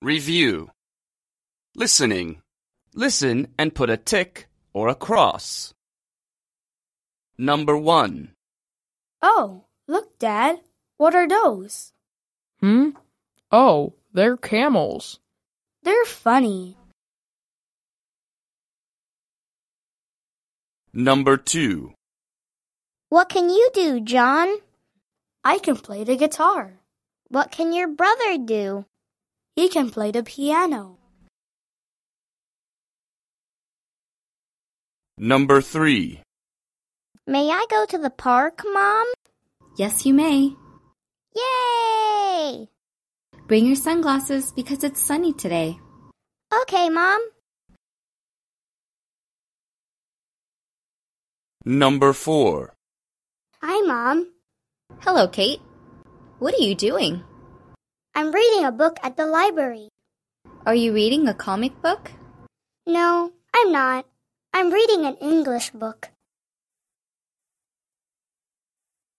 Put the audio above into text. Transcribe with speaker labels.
Speaker 1: Review. Listening. Listen and put a tick or a cross. Number 1.
Speaker 2: Oh, look, Dad. What are those?
Speaker 3: Oh, they're camels.
Speaker 2: They're funny.
Speaker 1: Number 2.
Speaker 4: What can you do, John?
Speaker 2: I can play the guitar.
Speaker 4: What can your brother do?
Speaker 2: He can play the piano.
Speaker 1: Number 3.
Speaker 4: May I go to the park, Mom?
Speaker 5: Yes, you may.
Speaker 4: Yay!
Speaker 5: Bring your sunglasses because it's sunny today.
Speaker 4: Okay, Mom.
Speaker 1: Number 4.
Speaker 4: Hi, Mom.
Speaker 5: Hello, Kate. What are you doing?
Speaker 4: I'm reading a book at the library.
Speaker 5: Are you reading a comic book?
Speaker 4: No, I'm not. I'm reading an English book.